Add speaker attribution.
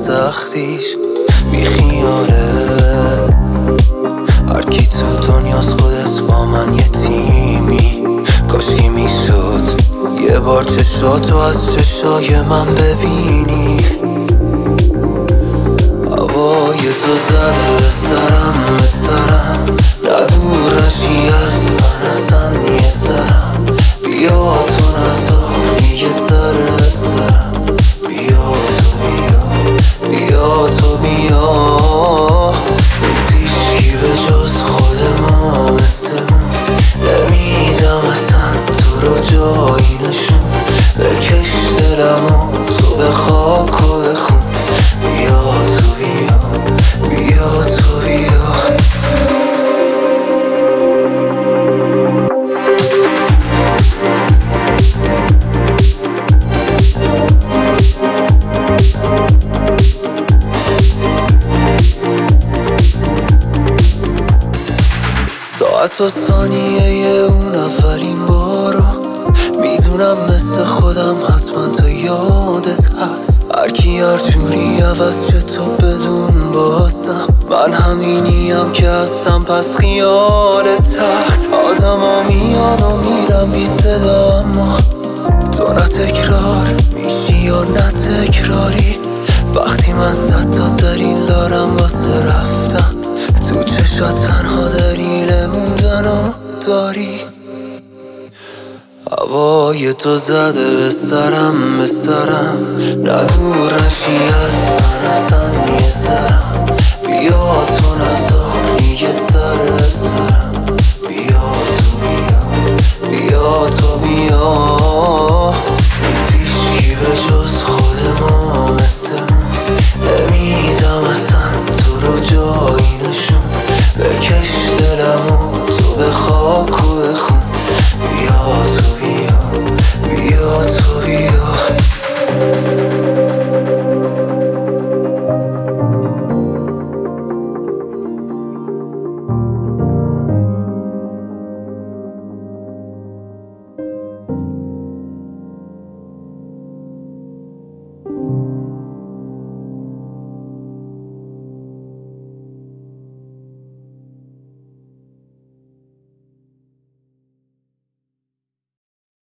Speaker 1: سختیش بیخیاله. هر کی تو دنیاست خودت با من یه تیمی. کاشکی میشد یه بار چشاتو از چشای من ببینی. هوای تو زده به سرم ندورشی از من اصلا یه سرم. بیا تو نزار دیگه سر سرم. بیا تو بیا تو بیا. نیزیشی به جز خود ما مثلمون. نمیدم اصلا تو رو جایی نشون. بکش دلمو تو به خاک و به خون. بیا تو بیا تو بیا. ساعت و ثانیه اون اولین بارو میدونم مثل خودم حتما تو یادت هست. هرکی هر جوری عوض شه تو بدون بازم من همینیم که هستم. پس خیال تخت آدم ها میان و میرم بی صدا، اما تو نه تکرار میشی یا نه تکراری. وقتی من 100 تا دلیل دارم واسه رفتن، تو چشات تنها دلیل موندنو داری. هوای تو زده به سرم ندورشی از من اصلا یه سرم. بیا تو